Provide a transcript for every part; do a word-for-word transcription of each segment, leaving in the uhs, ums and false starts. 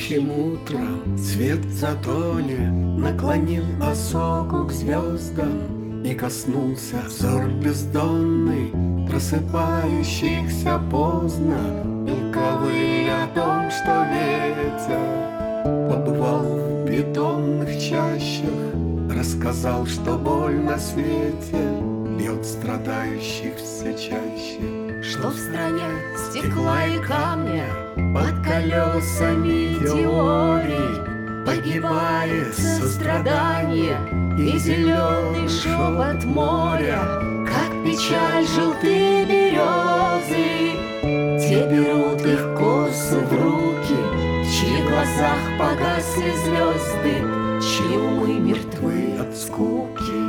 Следующим утром свет в затоне наклонил осоку к звездам, и коснулся взор бездонный просыпающихся поздно. Мелковый о том, что ветер побывал в бетонных чащах, рассказал, что боль на свете бьет страдающих все чаще, что в стране стекла и камня под колесами теорий погибает сострадание и зеленый шепот моря, как печаль желтые березы. Те берут их косы в руки, в чьих глазах погасли звезды, чьи умы мертвы от скуки.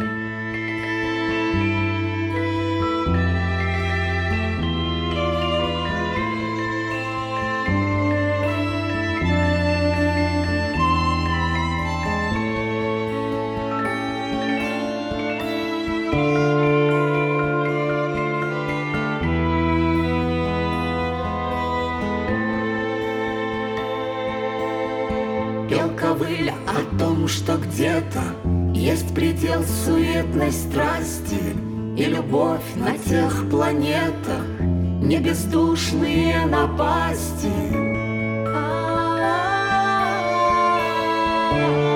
Белка выля о том, что где-то есть предел суетной страсти, и любовь на тех планетах не бездушные напасти.